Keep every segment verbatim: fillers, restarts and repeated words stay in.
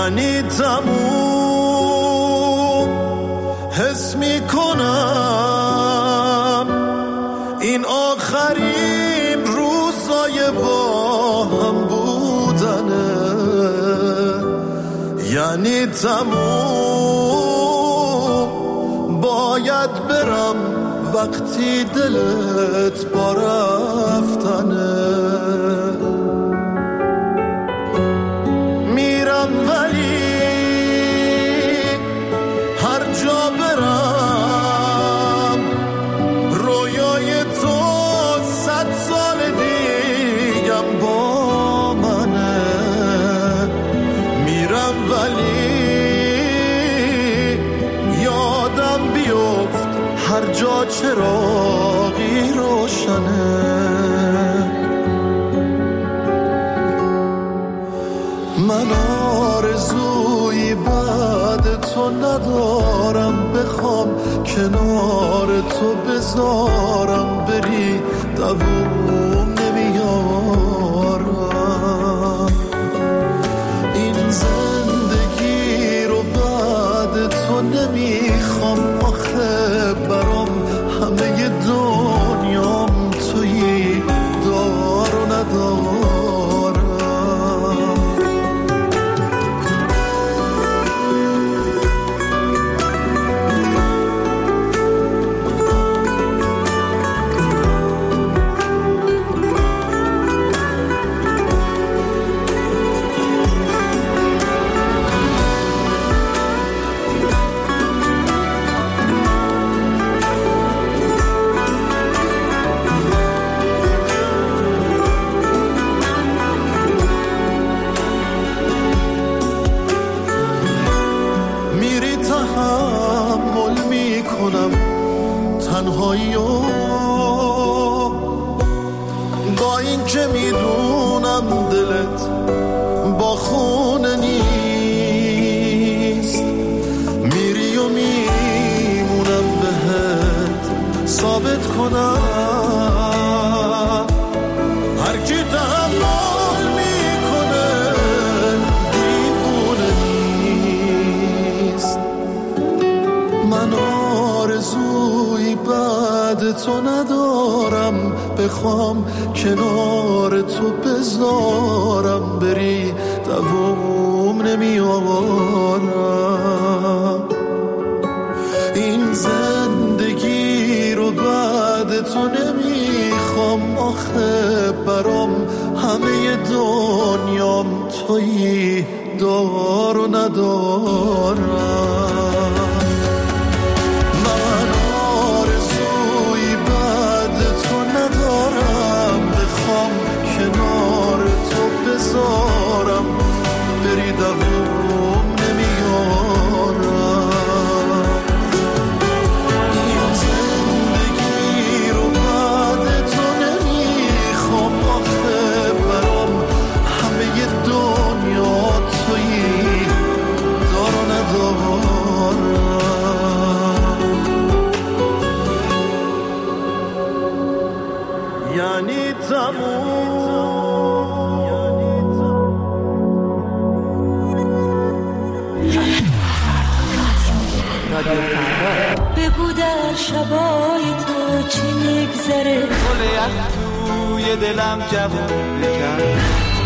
یعنی تموم حس میکنم این آخرین روزای با هم بودنه، یعنی تموم باید برم وقتی دلت با رفتنه. میرم ولی هر جا برم رویای تو صد سال دیگم با منه. میرم ولی یادم بیفت هر جا چراغی روشنه. من آرزویی بعد تو ندارم، بخوام کنار تو بذارم بری دووم نمیارم. این زندگی رو بعد تو نمیخوام، آخه برام همه دنیام تویی دار و ندارم. تنهایی و با این که میدونم دلت با خونه نیست، میری و میمونم بهت ثابت کنم هر کی تحمل میکنه دیوونه نیست. من آرزویی بعد تو ندارم، بخوام کنار تو بذارم بری دووم نمیارم. این زندگی رو بعد تو نمیخوام، آخه برام همه دنیام تویی دار و ندارم. کنار تو بذارم بری دووم نمیارم. این زندگی رو بعد تو نمیخوام، آخه برام همه دنیا تویی دار و ندارم. یعنی تموم بگو در شبای تو چی میگذره، گل یخ توی دلم جوون کرد.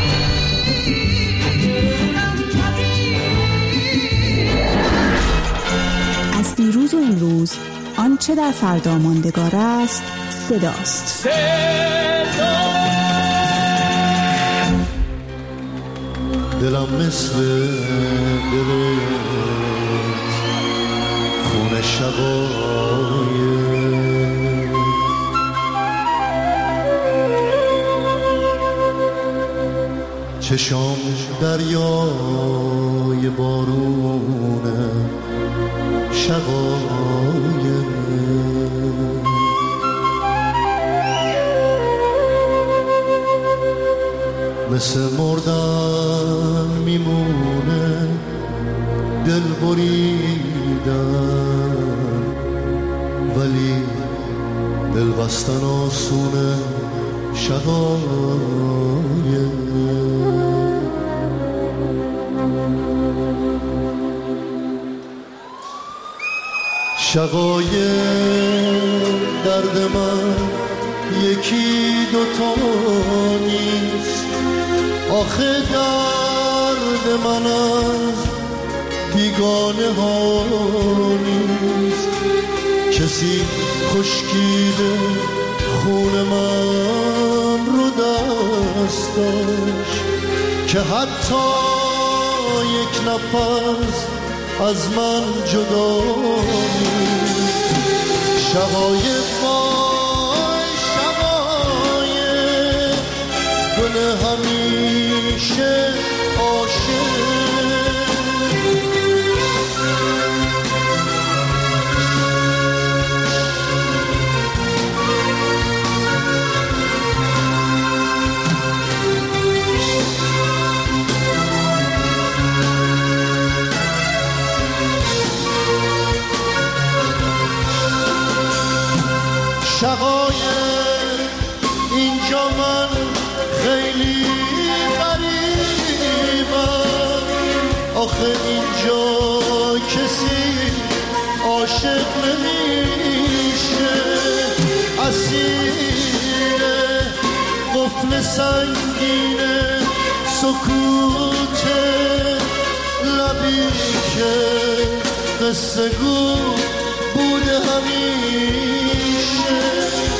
از دیروز و امروز آنچه در فردا ماندگار است صداست. صدا دلم مثل دلت خون شبای چشام دریای بارونه شقای مثل مردن میمونه دل بریدن، ولی دل بستن آسونه شقای شقایق درد من یکی دوتا نیست، آخه درد من از بیگانه ها نیست. کسی خشکیده خون من رو دست داشت که حتی یک نفس از من جدا نیست. شقایق وای شقایق گل همیشه عاشق. شقایق اینجا من خیلی غریبم، آخه اینجا کسی عاشق نمیشه. اسیر قفل سنگین سکوت لبی که قصه گو بوده همیشه.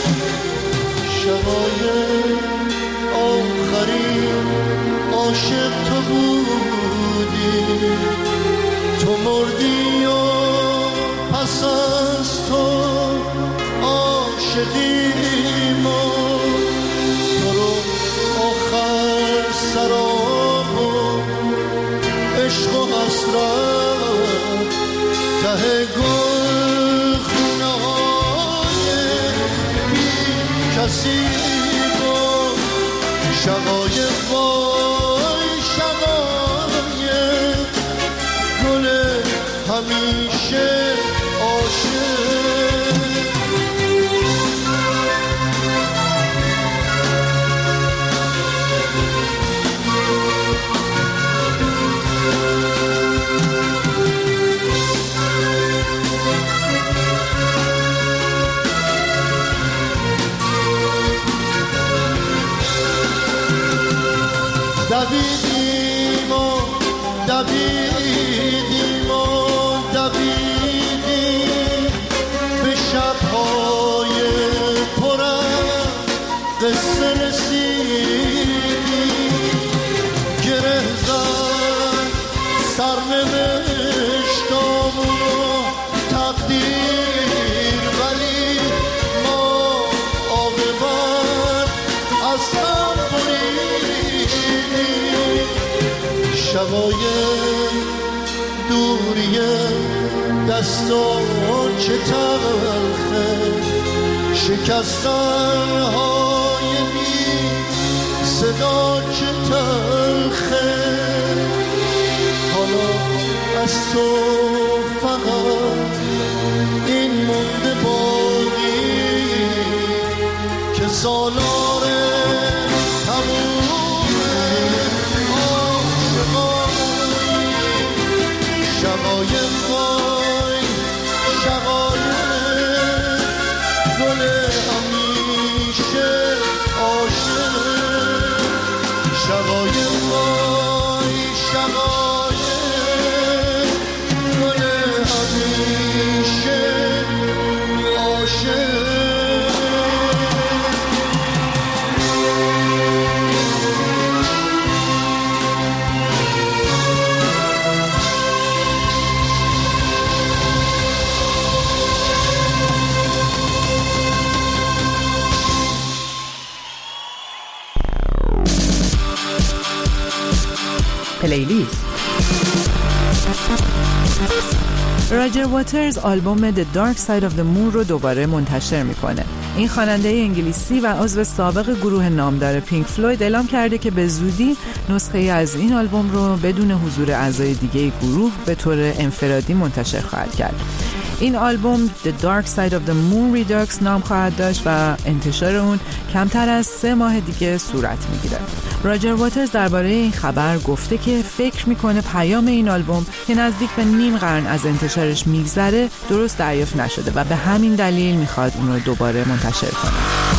شقایق آخرین عاشق تو بودی، تو مردی و پس از تو عاشقیم و تو رو آخر سراب و عشق و حسرت ته گل خونه های بی کسی بود. شقایق وای شقایق گل همیشه عاشق. دویدیم و دویدیم و دویدیم به شب‌های پر از قصه رسیدیم. گره زد سرنوشتامون و تقدیر، ولی ما عاقبت از هم بریدیم. شقایق دوریه دستان چه تلخه، شکستن های بی صدا چه تلخه. حالا از تو فقط این مونده باقی که سالار شقایق وای شقایق گل همیشه عاشق. شقایق وای شقایق گل همیشه عاشق. پلیلیست. راجر واترز آلبوم The Dark Side of the Moon رو دوباره منتشر میکنه. این خواننده انگلیسی و عضو سابق گروه نامدار پینک فلوید اعلام کرده که به زودی نسخه از این آلبوم رو بدون حضور اعضای دیگه گروه به طور انفرادی منتشر خواهد کرد. این آلبوم The Dark Side of the Moon Redux نام خواهد داشت و انتشار اون کمتر از سه ماه دیگه صورت میگیره. راجر واترز درباره این خبر گفته که فکر میکنه پیام این آلبوم که نزدیک به نیم قرن از انتشارش میگذره درست دریافت نشده و به همین دلیل میخواد اون رو دوباره منتشر کنه.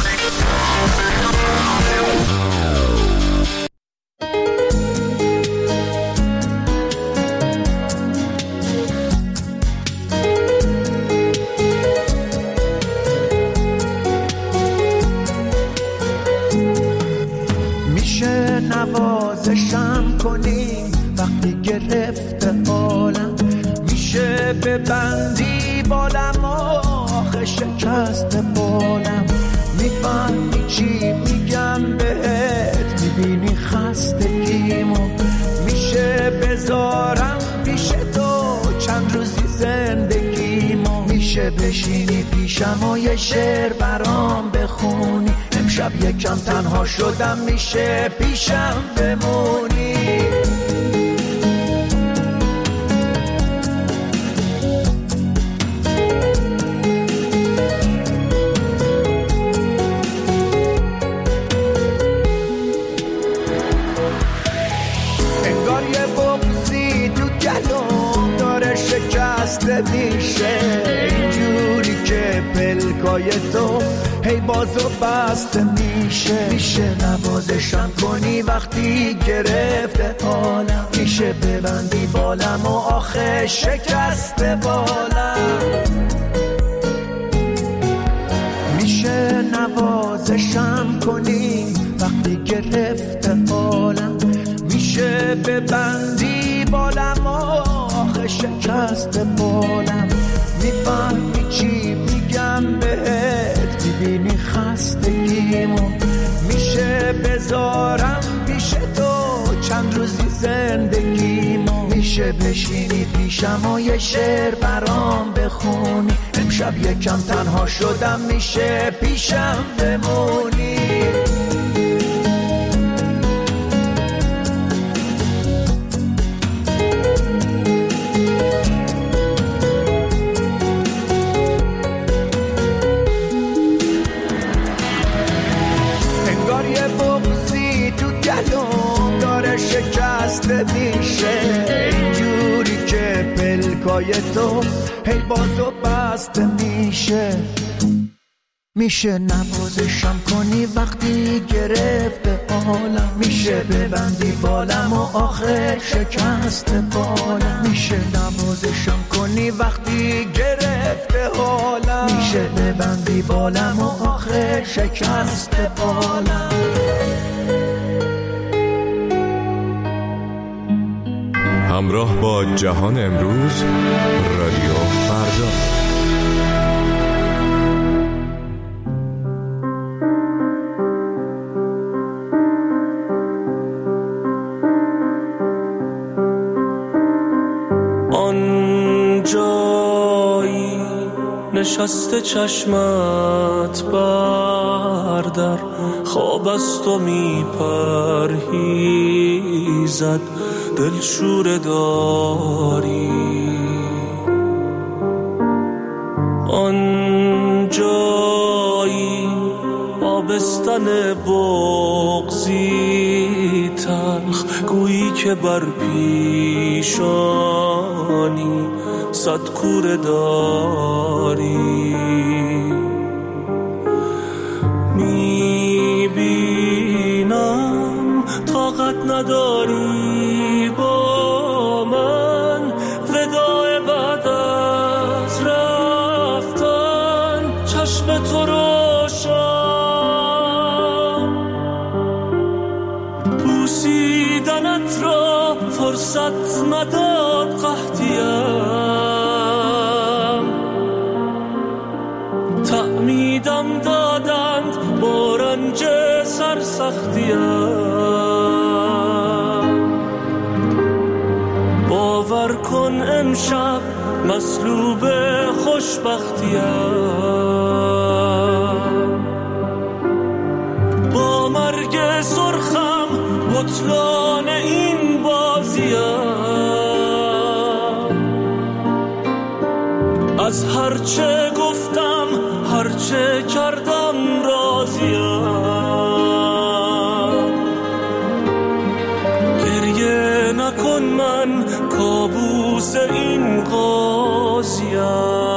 نوازشم کنی وقتی گرفته حالم، میشه ببندی بالم آخه شکست بالم، میفهمی چی میگم بهت، میبینی خستگیمو، میشه بذارم پیش تو چند روزی زندگیمو، میشه بشینی پیشم و یه شعر برام بخونی، امشب یکم تنها شدم میشه پیشم بمونی. انگار یه بغضی تو گلوم داره شکسته میشه، اینجوری که پلکای تو هی بازو بسته میشه، میشه نوازشم کنی وقتی گرفته حالم، میشه ببندی بالم و آخه شکسته بالم، میشه نوازشم کنی وقتی گرفته حالم، میشه ببندی بالم و آخه شکسته بالم، میفهمی چی میگم بهت، میبینی خستگیمو، میشه بذارم پیش تو چند روزی زندگیمو، میشه بشینی پیشم و یه شعر برام بخونی، امشب یکم تنها شدم میشه پیشم بمونی. شکسته میشه اینجوری که پلکای تو هی بازو بسته میشه، میشه نوازشم کنی وقتی گرفته حالم، میشه ببندی بالم و آخه شکسته بالم، میشه نوازشم کنی وقتی گرفته حالم، میشه ببندی بالم و آخه شکسته بالم. همراه با جهان امروز، رادیو فردا. آن جایی نشسته چشمت بردر، خواب از تو می پرهیزد، دلشور داری. آن جایی آبستن بغضی تلخ، گویی که بر پیشانی صد کوره داری. میبینم طاقت نداری با من، وداع بعد از رفتن چشم تو روشن، بوسیدنت را فرصت نداد قحطیم، تعمیدم دادند با رنج سرسختیم. باور کن امشب مصلوب خوشبختیم، با مرگ سرخم بطلان این بازیم. از هرچه گفتم هرچه کردم راضیم، گریه نکن من کابوس این قاضیم.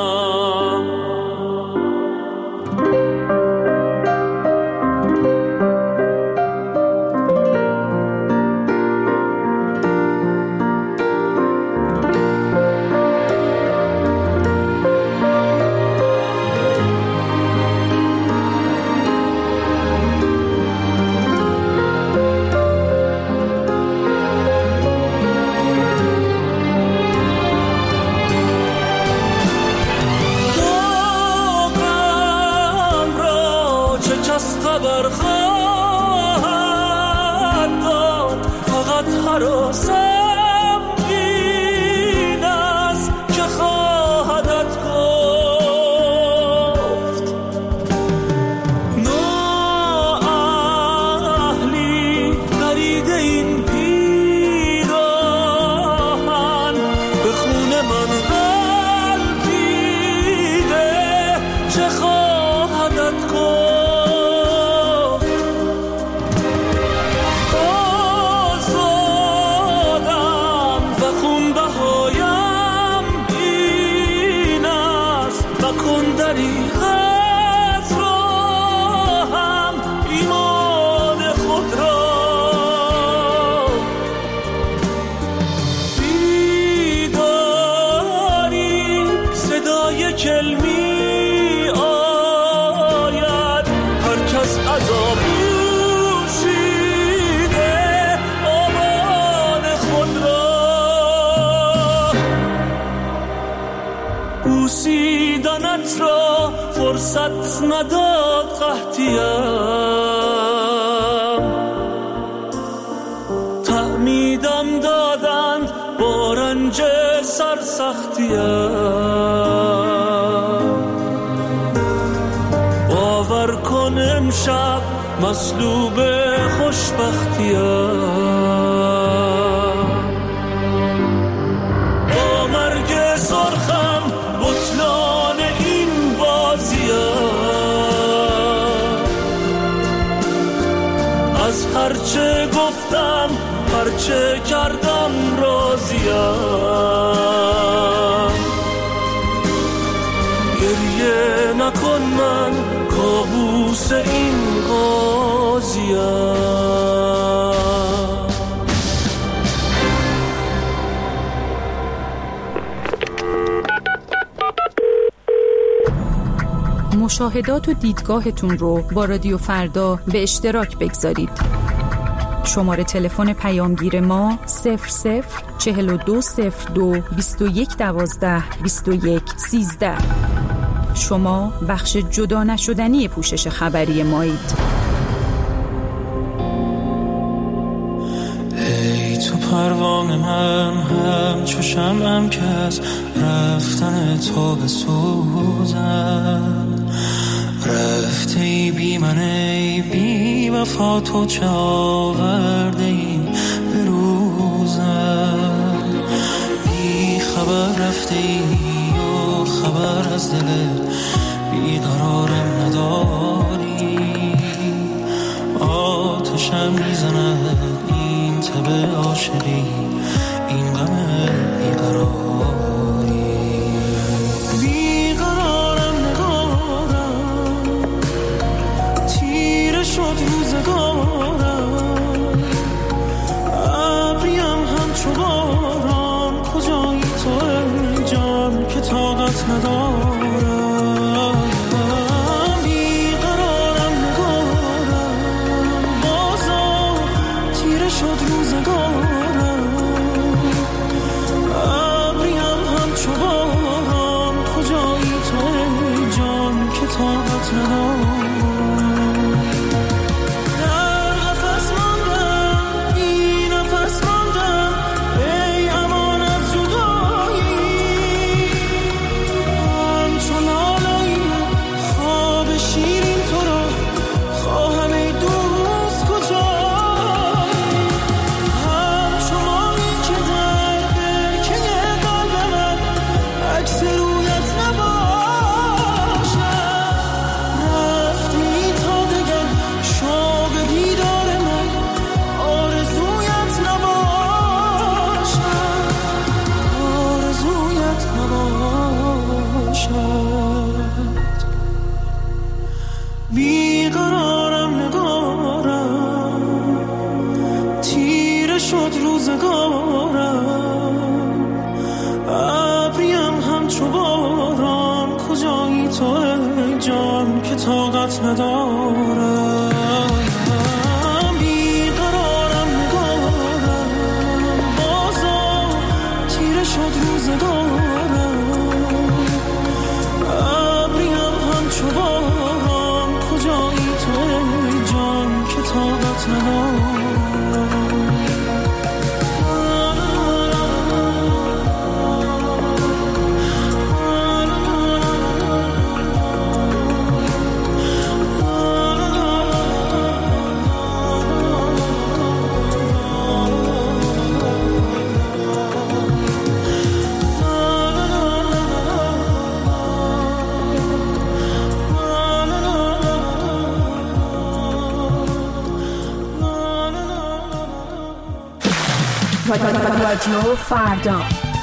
بوسیدنت را فرصت نداد قحطیم، تعمیدم دادند با رنج سرسختیم، باور کن امشب مصلوب خوشبختیم، با مرگ سرخم بطلان این بازیم، از هرچه گفتم هرچه کردم راضیم، گریه نکن من کابوس این قاضیم. مشاهدات و دیدگاهتون رو با رادیو فردا به اشتراک بگذارید. شماره تلفن پیامگیر ما صفر صفر چهل و دو صفر دو بیست و یک دوازده بیست و یک سیزده. شما بخش جدا نشدنی پوشش خبری مایید. ای تو پروانه من همچو شمعم که از رفتن تو بسوزم، رفته ای بی من ای بی وفا، تو چه آورده ای به روزم، بی خبر رفته ای و خبر از دلت بیقرارم نداری، آتشم میزند این تب عاشقی این غم بیقراری، بیقرارم نگارم تیره شد روزگارم، ابریم همچو باران کجایی تو ای جان که طاقت ندارم، بیقرارم نگارم بازم تیره شد روزگارم، ابریم همچو باران کجایی تو ای جان که طاقت ندارم، بیقرارم نگارم، تیره شد روزگارم، ابریم همچو باران، کجایی تو ای جان که طاقت ندارم. بیقرارم نگارم، بازا تیره شد روزگارم، ابریم همچو باران، کجایی تو ای جان که طاقت ندارم. رادیو فردا.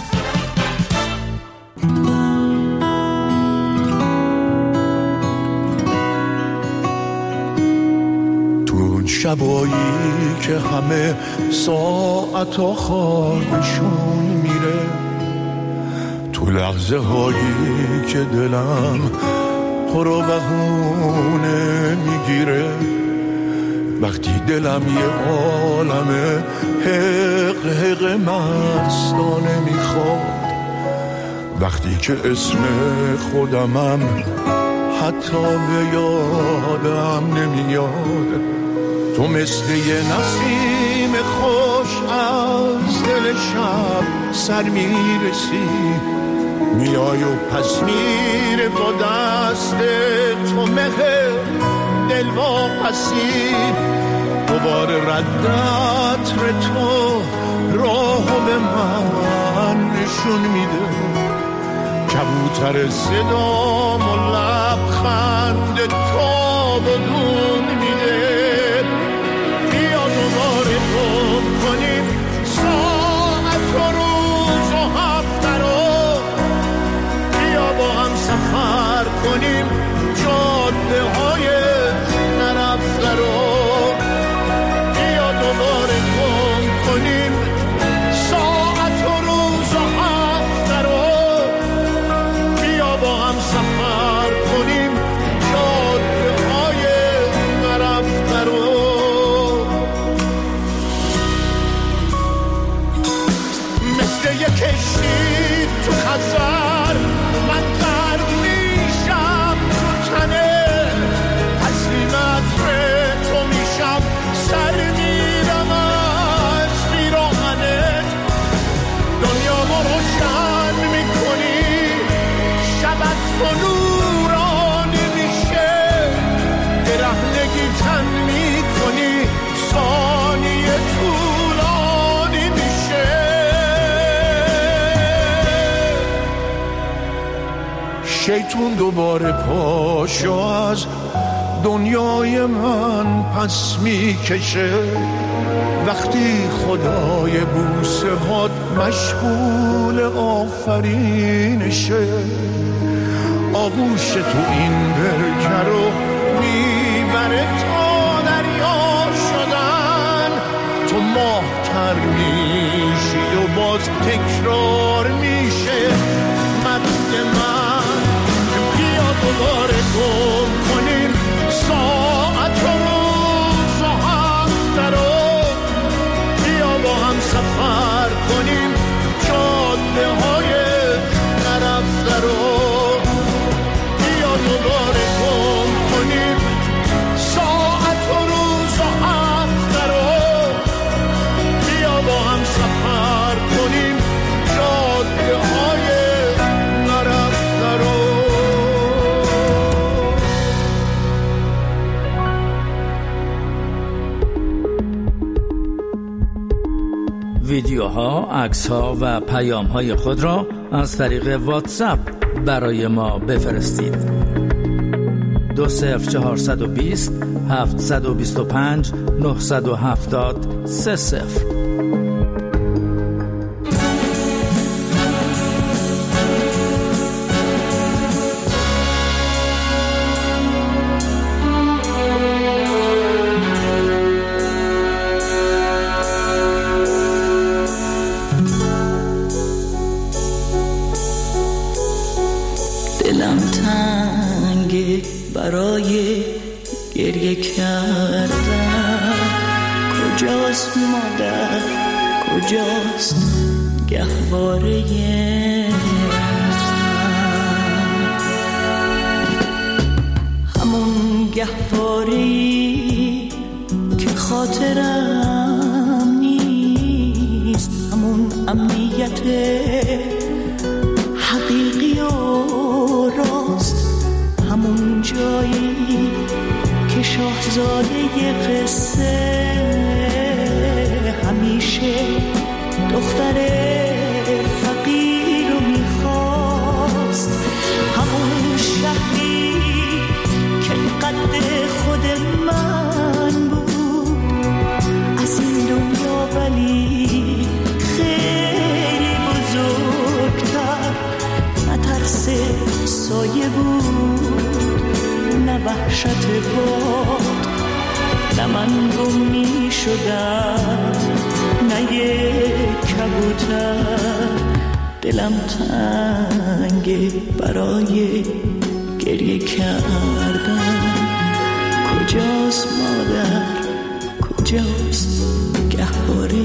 تو اون شبایی که همه ساعت و خوابشون میره، تو لحظه هایی که دلم تو رو بهونه میگیره، وقتی دلم یه عالمه حق حق مستانه میخواد، وقتی که اسم خودمم حتی به یادم نمیاد، تو مثل یه نسیم خوش از دل شب سر میرسی، میای و پس میره با دست تو مهر دل واپسی، دوباره ردت رو تو راهو به من نشون میده، کبوتر صدام و لبخند تو بدون میده، بیا دوباره گم کنیم ساعت و روز و هفته رو، بیا با هم سفر کنیم جاده های نرفته رو، بیا دوباره گم کنیم ساعت و روز و هفته رو، بیا با هم سفر کنیم جاده های نرفته رو. مثل یک کشتی تو خزر من غرق میشم تو تنه، تسلیمت تو میشم سر میرم از پیراهنت، دنیا ما روشن میکنی شبت تو نورانی میشه، برهنگی تن میکنی ثانیه طولانی میشه، شیطون دوباره پاشو از دنیای من پس میکشه، وقتی خدای بوسه هات مشغول آفرینشه، آغوش تو این برکه رو میبره تا دریا شدن، تو ماه تر میشی و باز تکرار میشه مد من، بیا دوباره گم کنیم ساعت و روز و هفته رو، بیا با هم سفر کنیم جاده های نرفته رو، بیا دوباره گم کنیم ساعت و روز و هفته رو، بیا با هم سفر کنیم جاده های نرفته رو. ویدیوها، عکس‌ها و پیام‌های خود را از طریق واتساپ برای ما بفرستید. دو صفر چهارصد و بیست هفتصد و بیست و پنج نهصد و هفتاد سه صفر. گریه کردن. کجاست مادر، کجاست گهواره همون گهواره‌ای که خاطرم نیست، همون امنیت حقیقی و راست، همون جایی که شاهزاده قصه همیشه دختر فقیر رو میخواست، همون شهری که قد خود من بود از این دنیا، ولی خیلی بزرگتر، نه ترس سایه بود نه وحشت باد، نه من گم می شدم نه یک کبوتر. دلم تنگه برای گریه کردن. کجاست مادر، کجاست گهواره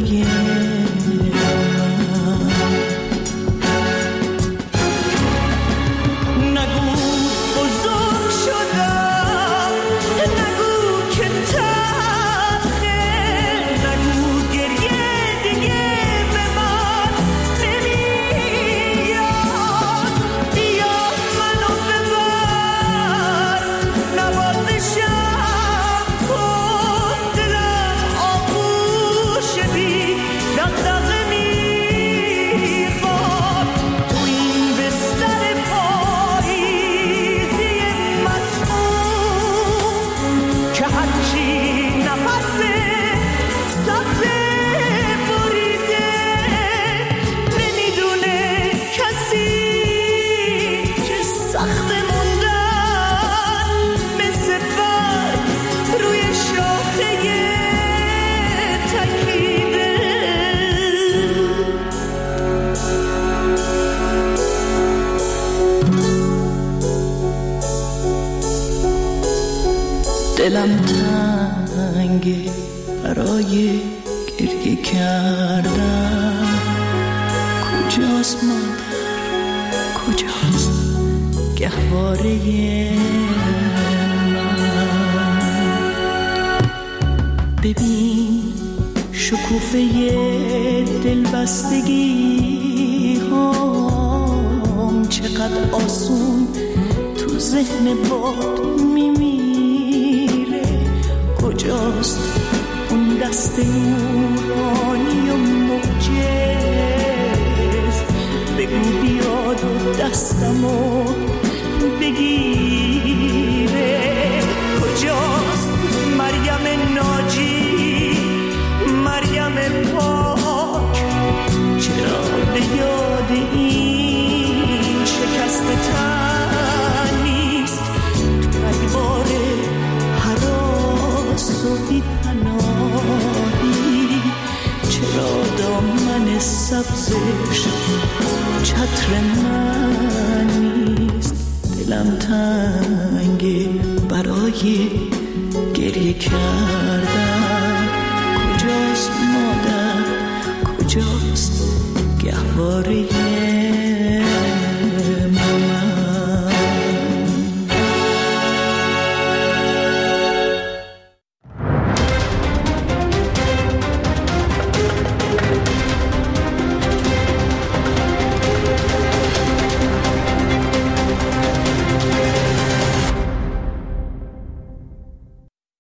دلم تنگه برای گریه کردن. کجاست مادر، کجاست گهواره من؟ ببین شکوفه دلبستگی هم چقدر آسون تو ذهن باد میمیره. کجاست اون دست نورانی و معجز؟ بگو بیاد و دستمو بگیره. کجاست مریم ناجی، مریم پاک؟ چرا به یاد این شکست تن نیست؟ تو رگبار حراس و بی پناهی چرا دامن سبزش چتر من نیست؟ دلم تنگه برای گریه کردن. کجاست مادر، کجاست گهواره